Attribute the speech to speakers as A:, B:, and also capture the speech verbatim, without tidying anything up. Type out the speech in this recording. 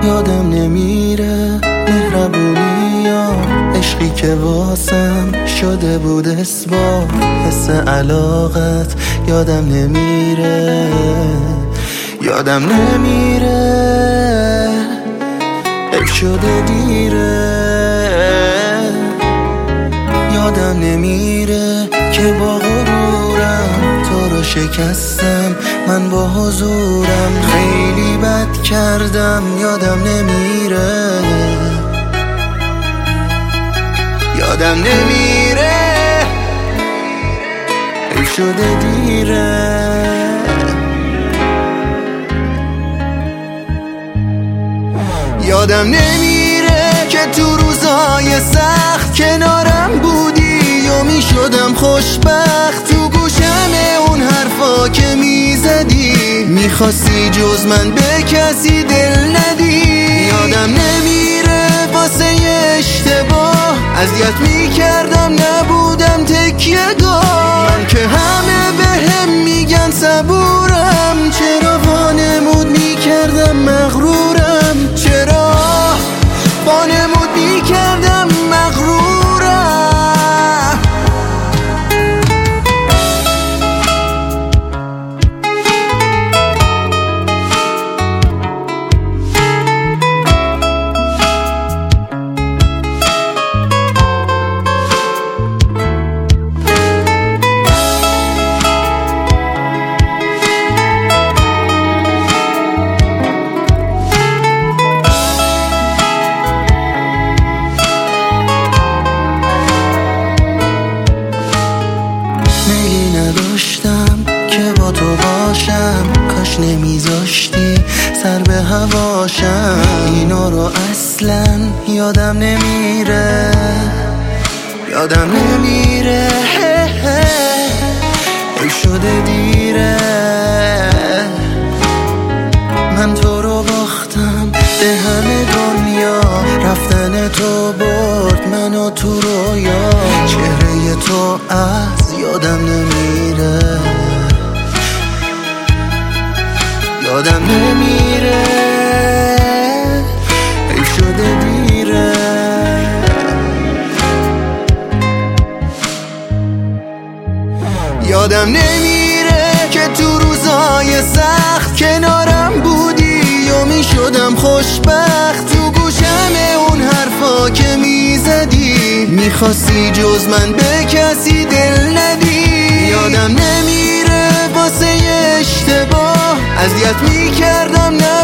A: یادم نمیره مهربونی یا عشقی که واسم شده بود اثبات. حس علاقت یادم نمیره، یادم نمیره، حیف شده دیره. یادم نمیره که با غرورم تو رو شکستم، من با حضورم خیلی بد کردم. یادم نمیره، یادم نمیره، حیف شده دیره. یادم نمیره که تو روزای سخت کنارم بودی و می شدم خوشبخت. تو گوشم اون حرفا که می زدی میخواستی جز من به کسی دل ندی. یادم نمیره واسه اشتباه اذیت می کردم، نبودم تکیه گاه. من که همه بهم میگن صبورم، چرا وانمود می کردم مغرورم، چرا وانمود می کردم مغرورم. میلی نداشتم که با تو باشم، کاش نمیذاشتی سر به هواشم. اینا رو اصلا یادم نمیره، یادم نمیره، حیف شده دیره. من تو رو باختم به همه دنیا، رفتن تو برد منو تو رویا. چهره تو از یادم نمیره، یادم نمیره، حیف شده دیره. یادم نمیره که تو روزای سخت کنارم بودی و می شدم خوشبخت. تو گوشم اون حرفا که می زدی میخواستی جز من به کسی دل ندی. یادم نمیره واسه اشتباه اذیت می کردم،